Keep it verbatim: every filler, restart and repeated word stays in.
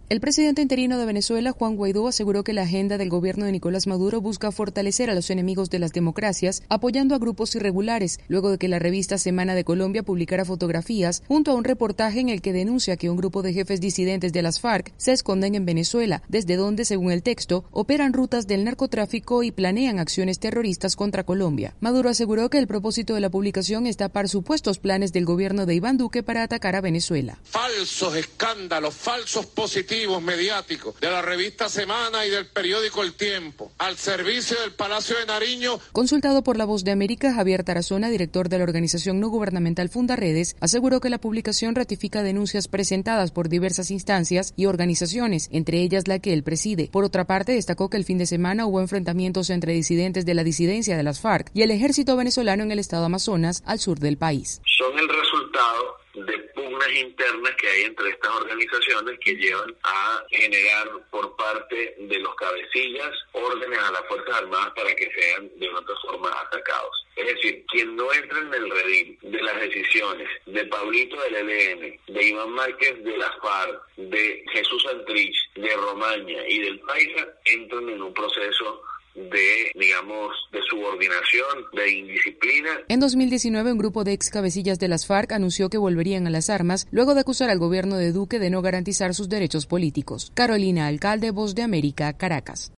El presidente interino de Venezuela, Juan Guaidó, aseguró que la agenda del gobierno de Nicolás Maduro busca fortalecer a los enemigos de las democracias, apoyando a grupos irregulares, luego de que la revista Semana de Colombia publicara fotografías junto a un reportaje en el que denuncia que un grupo de jefes disidentes de las FARC se esconden en Venezuela, desde donde, según el texto, operan rutas del narcotráfico y planean acciones terroristas contra Colombia. Maduro aseguró que el propósito de la publicación es tapar supuestos planes del gobierno de Iván Duque para atacar a Venezuela. Falsos escándalos, falsos positivos mediáticos de la revista Semana y del periódico El Tiempo, al servicio del Palacio de Nariño. Consultado por La Voz de América, Javier Tarazona, director de la organización no gubernamental Fundaredes, aseguró que la publicación ratifica denuncias presentadas por diversas instancias y organizaciones, entre ellas la que él preside. Por otra parte, destacó que el fin de semana hubo enfrentamientos entre disidentes de la disidencia de las FARC y el ejército venezolano en el estado Amazonas, al sur del país. Son el resultado de pugnas internas que hay entre estas organizaciones que llevan a generar por parte de los cabecillas órdenes a las Fuerzas Armadas para que sean de otra forma atacados. Es decir, quien no entra en el redil de las decisiones de Pablito del E L N, de Iván Márquez de las FARC, de Jesús Santrich, de Romaña y del Paisa, entran en un proceso de, digamos, de subordinación, de indisciplina. En dos mil diecinueve, un grupo de ex cabecillas de las FARC anunció que volverían a las armas luego de acusar al gobierno de Duque de no garantizar sus derechos políticos. Carolina Alcalde, Voz de América, Caracas.